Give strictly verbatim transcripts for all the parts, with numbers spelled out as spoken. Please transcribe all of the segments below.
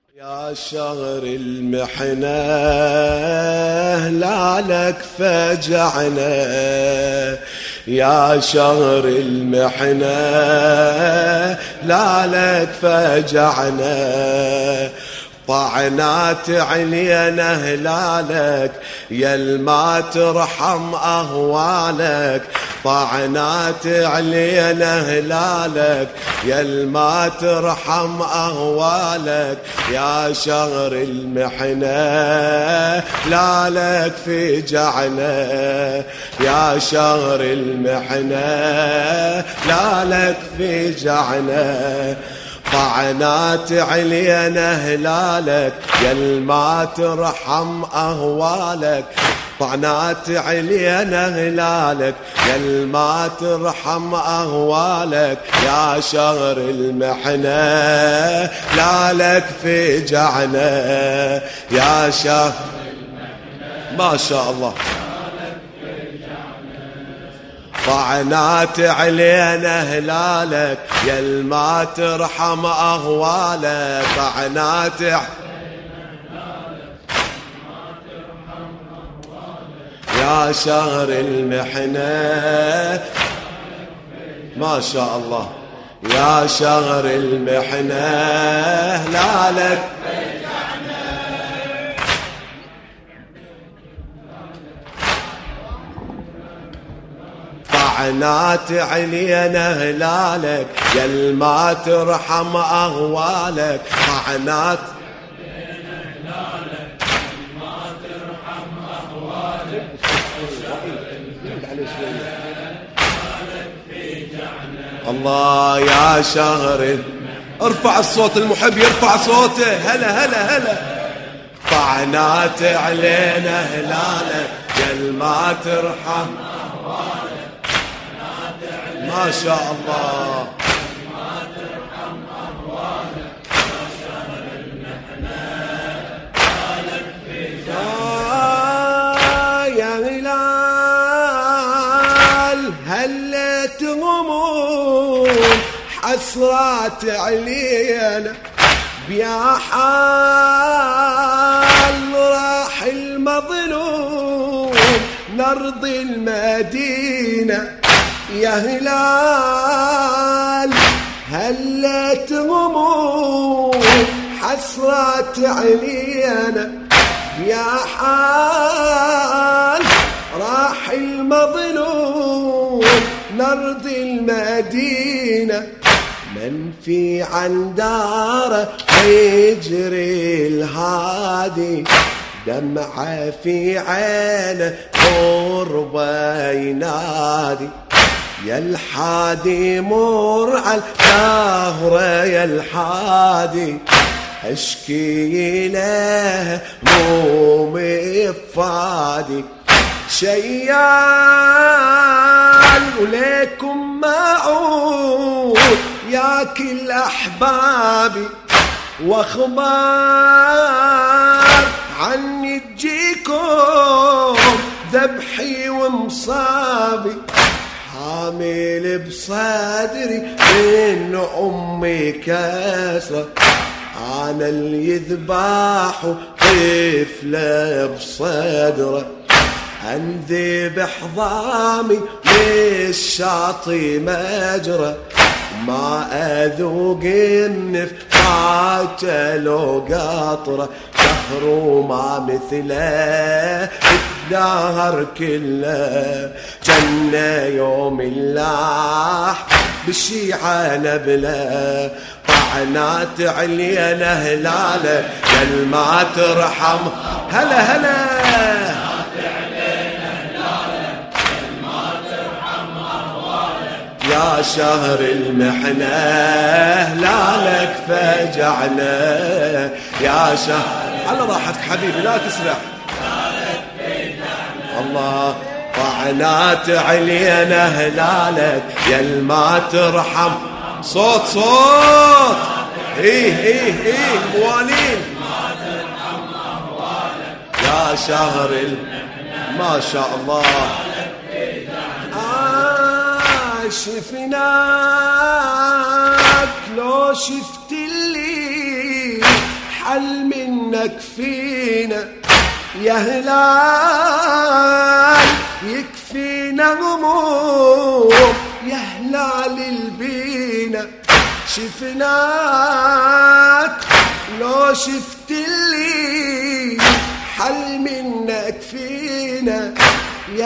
يا شهر المحنة لا لك فجعنا، يا شهر المحنة لا لك فجعنا، طعنات علينا هلالك يل ما ترحم أهوالك، طعنات علينا هلالك يل ما ترحم أهوالك، يا شهر المحنة لا لك فجعنا، يا شهر المحنة لا لك فجعنا، طعنات علينا هلالك يل ما ترحم أهوالك، طعنات علينا هلالك يل ما ترحم أهوالك، يا شهر المحنة لا لك فجعنا، يا شهر المحنة ما شاء الله طعنات علينا هلالك يل ما ترحم أهوالك، طعنات يا شهر المحنة ما شاء الله، يا شهر المحنة لا لك طعنات علينا هلالك يل ما ترحم أهوالك، طعنات علينا هلالك يل ما ترحم أهوالك، الله يا شهر ارفع الصوت، المحب يرفع صوته، هلا هلا هلا، طعنات علينا هلالك يل ما ترحم ما شاء الله، ما ترحم أهوالك، يا شهر المحنة لك فجعنا، يا هلال هلت غموم حسرات علينا، بيا حال راح المظلوم نرضي المدينة، يا هلال هلت غموم حسرات علينا، يا حال راح المظلوم نرضي المدينة، من في عن داره يجري الهادي، دمعة في عينه قربه ينادي، يا الحادي مر على الدهر يا الحادي، اشكي له مومي فادي، شيال وليكم معود يا كل احبابي، واخبار عني تجيكم ذبحي ومصابي، حامل بصدري من أمي كسرة، أنا اللي يذبح طفلة بصدره، أنذبح ضامي للشاطي مجرى، ما أذوق النف قاتلوا قطرة، شهر وما مثله الدهر كله، جنة يوم اللاح بالشيعة نبله، طعنات علينا هلاله يل ما ترحم، هلا هلا يا شهر المحنة لا لك فجعنا، يا شهر على راحتك حبيبي لا تسرح، الله طعنات علينا هلالك يل ما ترحم، صوت صوت ايه ايه ايه موالين، يا شهر ما شاء الله شفناك لو شفت اللي حل منك فينا يا هلال يكفينا هموم يا هلال البينا شفناك لو شفت اللي حل منك فينا يا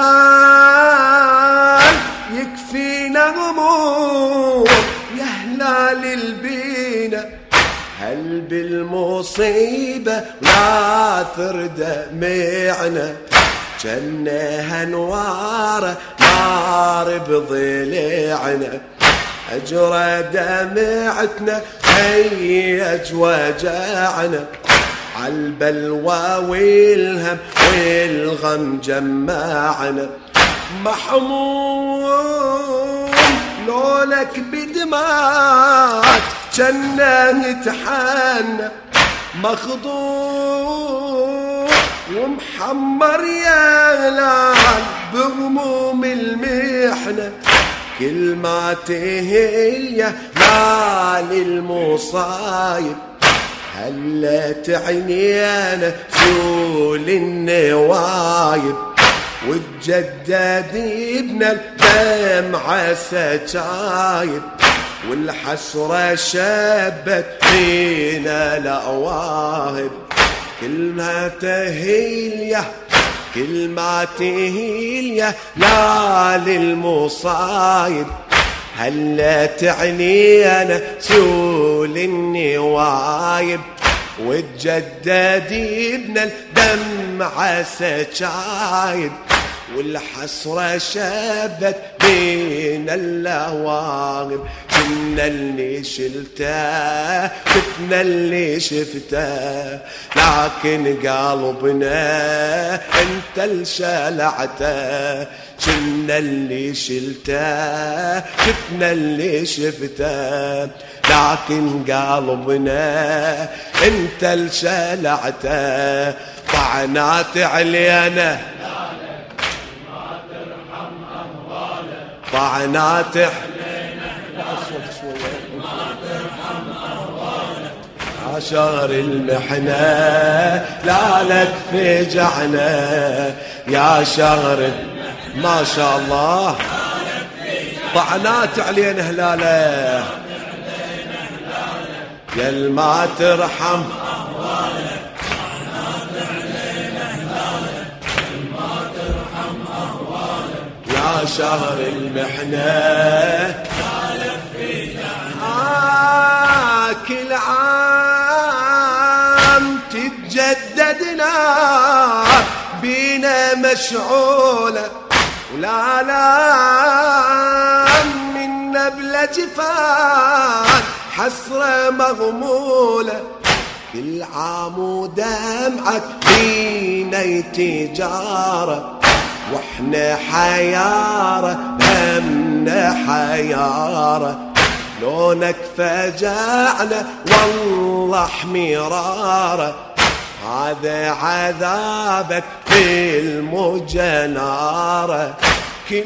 هلال يكفينا هموم يا هلال البينا هل بالمصيبة لا ثرد دمعنا جنها نواره نار بضلعنا أجرى دمعتنا هيج وجعنا عالبلوى والهم والغم جمعنا محمود لونك بدمات جنة نتحنى مخضوع ومحمر يا هلال بغموم المحنة كل ما تهل يا هلال المصايب هلا تعنينا سول النوايب والجداد ابن الدمعة سجايب والحسرة شبت فينا الأواهب كل ما تهيل يا كل ما تهيل يا لا للمصايب هلا تعنينا سول النوايب والجداد ابن الدمعة سجايب والحسرة شبت بين اللواغب كنا اللي شلته كنا اللي شفته لكن قلبنا انت اللي شلعته كنا اللي شلته كنا اللي شفته لكن قلبنا انت اللي شلعته طعنات علينا طعنات عشر المحنة لا لك فجعنا يا شهر ما شاء الله طعنات علينا هلاله يا الما ترحم يا شهر المحنة آه كل عام تتجدد نار بينا مشعولة ولا لا منا بلا جفان حسرة مغمولة كل عام ودمعك بينا تجارة واحنا حيارة همنا حيارة لونك فجعنا والله حميرارة هذا عذابك في المجنارة كل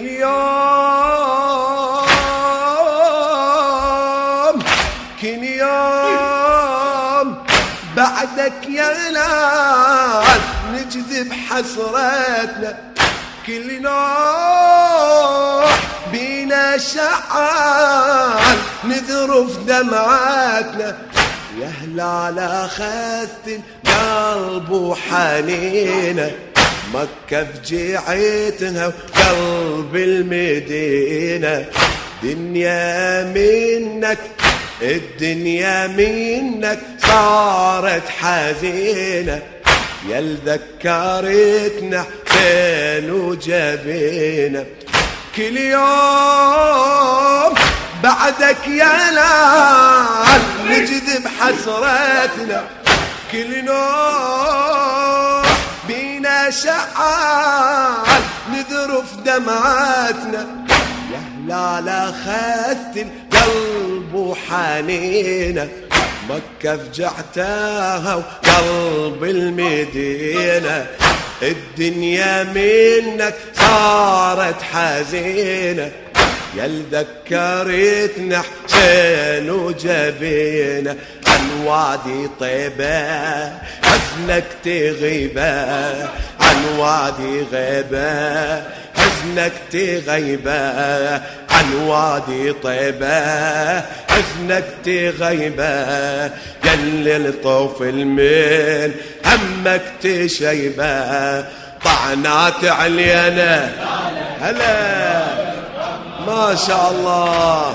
يوم كل يوم بعدك يا هلال نجذب حسرتنا كل نوح بينا شعال نذرف دمعاتنا يا هلال اخذت القلب وحنينه مكة فجيعتها وقلب المدينة دنيا منك الدنيا منك صارت حزينة يل ذكرتنا حسين وجبينا كل يوم بعدك يا هلال نجذب حسرتنا كل نوح بينا شعال نذرف دمعاتنا يا هلال اخذت القلب وحنينه مكة فجعتها وقلب المدينة الدنيا منك صارت حزينة يل ذكرتنا حسين وجبينا وادي طيبة حزنك تغيبه، عن وادي غيبة حزنك تغيبه، عن وادي طيبة حزنك تغيبه، يلي الطفل من همك تشيبه. طعنات علينا هلا ما شاء الله،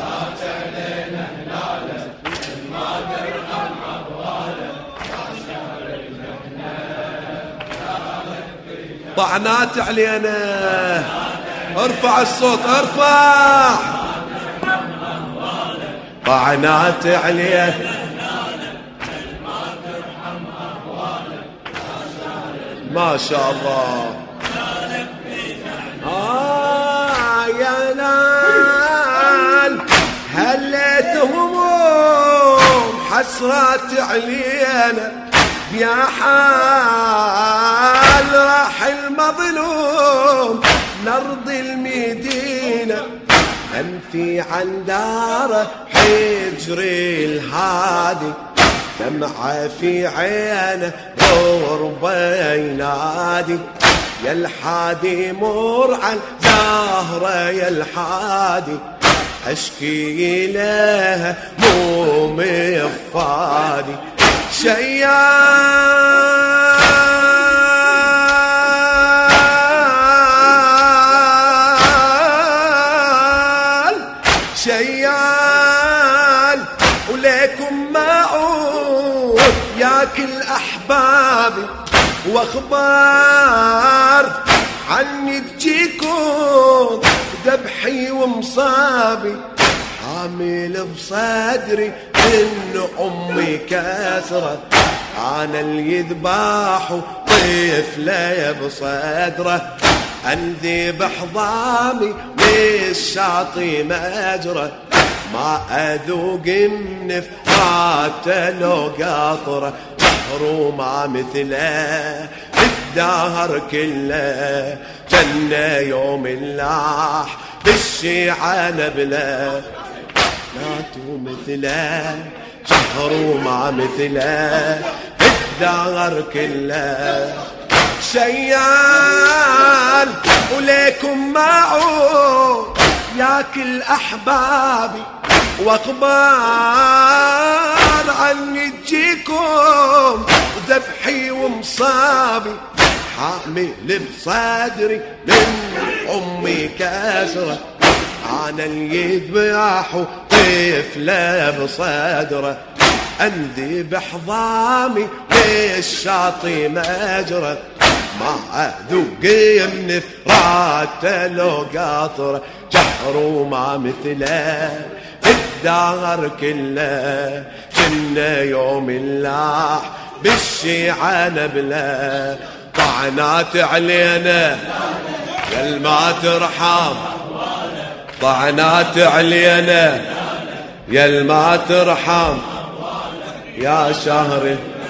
طعنات علينا. ارفع الصوت ارفع. طعنات علينا ما شاء الله. آه يا نال هلت هموم حسرات علينا، يا حال راح المظلوم نرضي المدينة، أنفي عن داره حجري الهادي، دمعة في عينه غربة ينادي، يا الحادي مر عن زهرة يا الحادي، أشكي لها مو مفادي. شيال شيال وليكم معود ياكل أحبابي، واخبار عني تجيكم ذبحي ومصابي، حامل بصدري إن أمي كسرت، أنا اللي يذبح طفلة بصدره، أنذبح ضامي للشاطي مجرى، ما أذوق منف قاتلوا قطره، بحر ما مثله الدهر كله، جنة يوم اللاح بالشيعة نبله، ماتوا مثله شهر وما مثله الدهر كله. شيال وليكم معود ياكل أحبابي، واخبار عني تجيكم ذبحي ومصابي، حامل بصدري من أمي كسرة، أنا اللي يذبح طفلة بصدره، أنذبح ضامي للشاطي مجرى، ما أذوق من فراته لو قطره، جحر وما مثله الدهر كله، جنة يوم اللاح بالشيعة نبله. طعنات علينا يا ما ترحم، طعنات علينا يا ما ترحم، يا شهر